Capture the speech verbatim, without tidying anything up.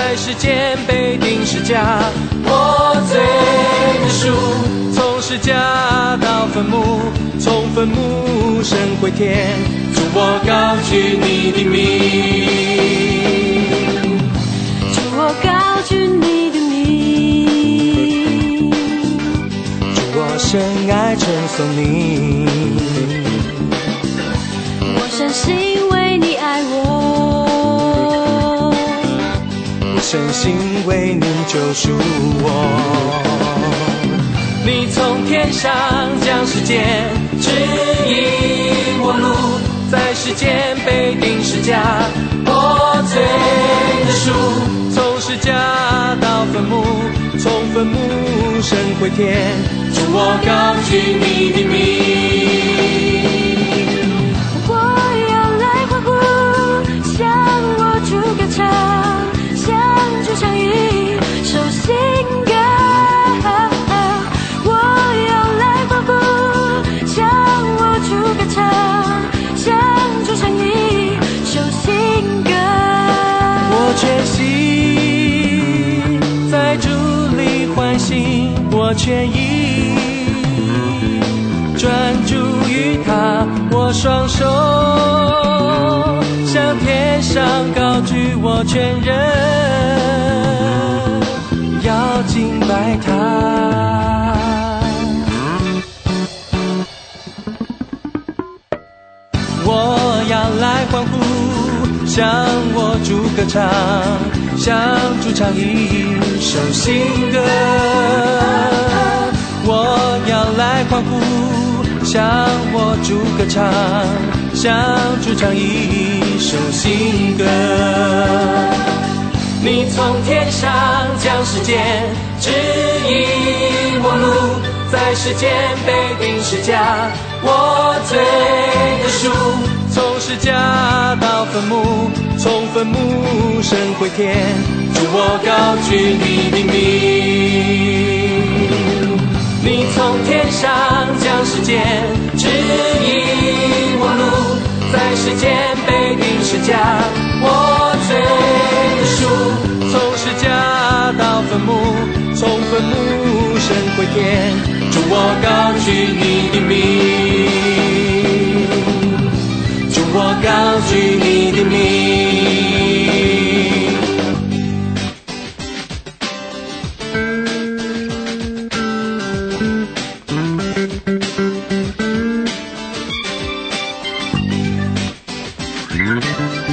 在世间被钉十架。我罪的赎，从十架到坟墓，从坟墓升回天，主我高举你的名， 主我高举你的名， 主我深爱称颂你， 我深信为你爱我， 我深信为你救赎我。你从天上将世间指引我路，在世间被钉十架。我罪的赎，从十架到坟墓，从坟墓升回天，主我高举你的名。 我要来欢呼，向我主歌唱，向主唱一首新歌。我要来欢呼，向我主歌唱，向主唱一首新歌。 我全心在主里欢喜，我全意专注于他，我双手向天上高举，我全人要敬拜他。我要来欢呼，向我主歌唱，向主唱一首新歌。我要来欢呼，向我主歌唱，向主唱一首新歌。你从天上将世间指引我路，在世间被钉十架。我罪的赎，从十架到坟墓，从坟墓升回天，主我高举你的名。你从天上将世间指引我路，在世间被钉十架。我罪的赎，从十架到坟墓，从坟墓升回天，主我高举你的名，主我高举你的名。 嗯。